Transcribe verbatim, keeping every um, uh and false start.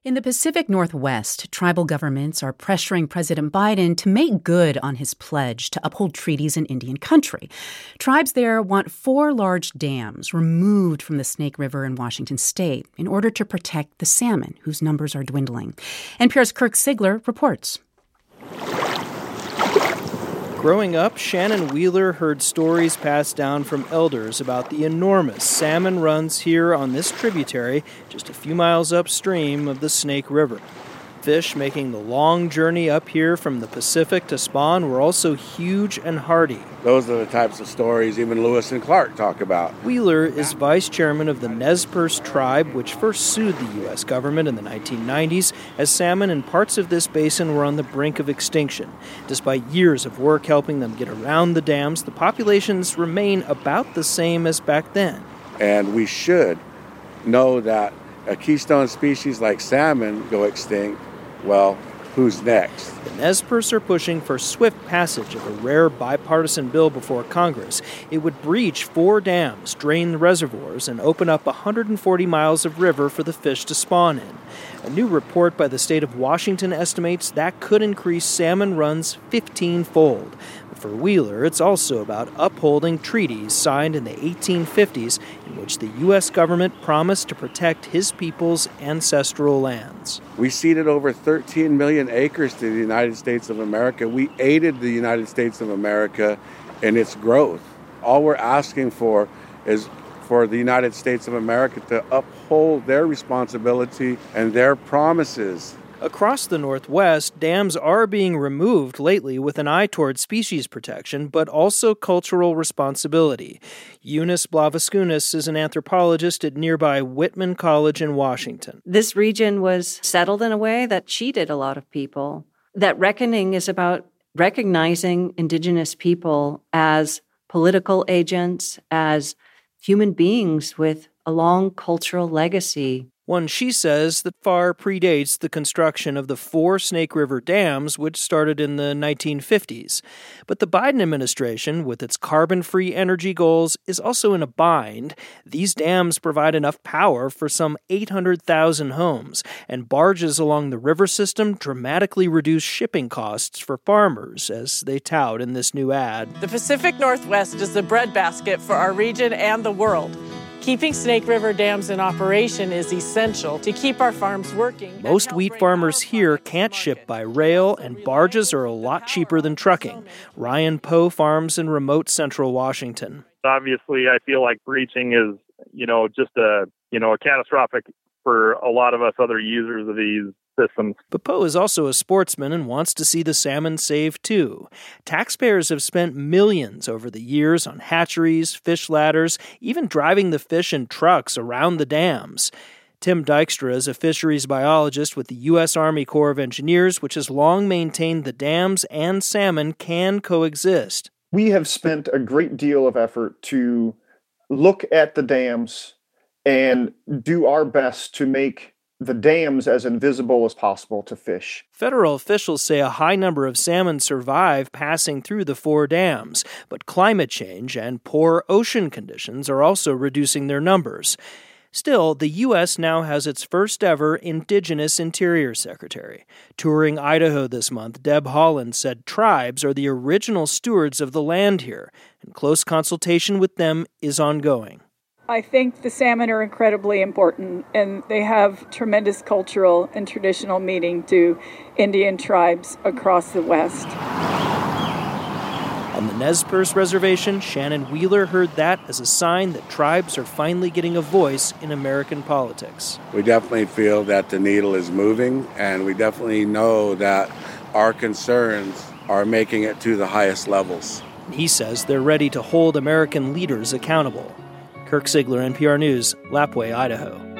In the Pacific Northwest, tribal governments are pressuring President Biden to make good on his pledge to uphold treaties in Indian country. Tribes there want four large dams removed from the Snake River in Washington state in order to protect the salmon, whose numbers are dwindling. N P R's Kirk Siegler reports. Growing up, Shannon Wheeler heard stories passed down from elders about the enormous salmon runs here on this tributary just a few miles upstream of the Snake River. Fish making the long journey up here from the Pacific to spawn were also huge and hardy. Those are the types of stories even Lewis and Clark talk about. Wheeler is vice chairman of the Nez Perce tribe, which first sued the U S government in the nineteen nineties as salmon in parts of this basin were on the brink of extinction. Despite years of work helping them get around the dams, the populations remain about the same as back then. And we should know that a keystone species like salmon go extinct. Well, who's next? The Nez Perce are pushing for swift passage of a rare bipartisan bill before Congress. It would breach four dams, drain the reservoirs, and open up one hundred forty miles of river for the fish to spawn in. A new report by the state of Washington estimates that could increase salmon runs fifteen-fold. For Wheeler, it's also about upholding treaties signed in the eighteen fifties in which the U S government promised to protect his people's ancestral lands. We ceded over thirteen million acres to the United States of America. We aided the United States of America in its growth. All we're asking for is for the United States of America to uphold their responsibility and their promises. Across the Northwest, dams are being removed lately with an eye toward species protection, but also cultural responsibility. Eunice Blavaskunis is an anthropologist at nearby Whitman College in Washington. This region was settled in a way that cheated a lot of people. That reckoning is about recognizing indigenous people as political agents, as human beings with a long cultural legacy. One, she says, that far predates the construction of the four Snake River dams, which started in the nineteen fifties. But the Biden administration, with its carbon-free energy goals, is also in a bind. These dams provide enough power for some eight hundred thousand homes, and barges along the river system dramatically reduce shipping costs for farmers, as they tout in this new ad. The Pacific Northwest is the breadbasket for our region and the world. Keeping Snake River dams in operation is essential to keep our farms working. Most wheat farmers here can't ship by rail, and barges are a lot cheaper than trucking. Ryan Poe farms in remote central Washington. Obviously, I feel like breaching is, you know, just a, you know, a catastrophic for a lot of us other users of these systems. But Poe is also a sportsman and wants to see the salmon saved too. Taxpayers have spent millions over the years on hatcheries, fish ladders, even driving the fish in trucks around the dams. Tim Dykstra is a fisheries biologist with the U S Army Corps of Engineers, which has long maintained the dams and salmon can coexist. We have spent a great deal of effort to look at the dams and do our best to make the dams as invisible as possible to fish. Federal officials say a high number of salmon survive passing through the four dams, but climate change and poor ocean conditions are also reducing their numbers. Still, the U S now has its first ever Indigenous Interior Secretary. Touring Idaho this month, Deb Haaland said tribes are the original stewards of the land here, and close consultation with them is ongoing. I think the salmon are incredibly important, and they have tremendous cultural and traditional meaning to Indian tribes across the West. On the Nez Perce Reservation, Shannon Wheeler heard that as a sign that tribes are finally getting a voice in American politics. We definitely feel that the needle is moving, and we definitely know that our concerns are making it to the highest levels. He says they're ready to hold American leaders accountable. Kirk Siegler, N P R News, Lapwai, Idaho.